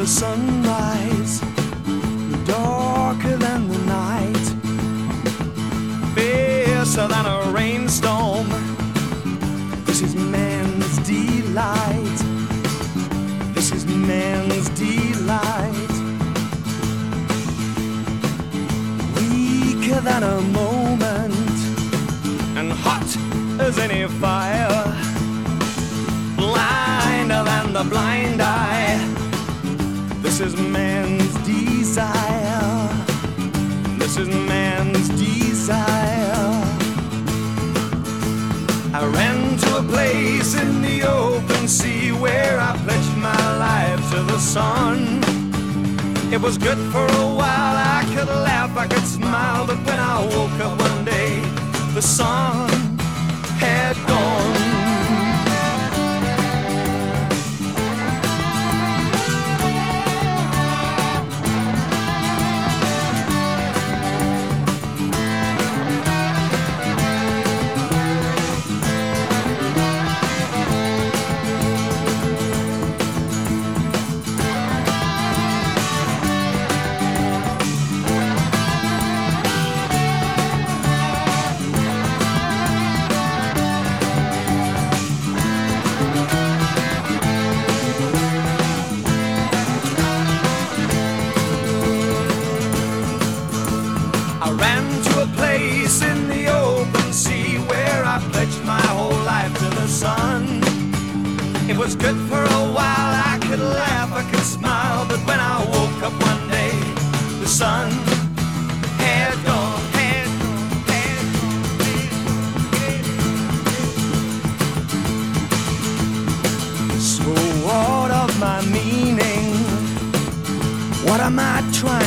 the sunrise, darker than the night, fiercer than a rainstorm. This is man's delight. This is man's delight. Weaker than a moment and hot as any fire, blinder than the blind eye. This is man's desire. This is man's desire. I ran to a place in the open sea where I pledged my life to the sun. It was good for a while, I could laugh, I could smile, but when I woke up one day, the sun had gone. I ran to a place in the open sea where I pledged my whole life to the sun. It was good for a while, I could laugh, I could smile, but when I woke up one day, the sun had gone, had gone, had gone. So what of my meaning? What am I trying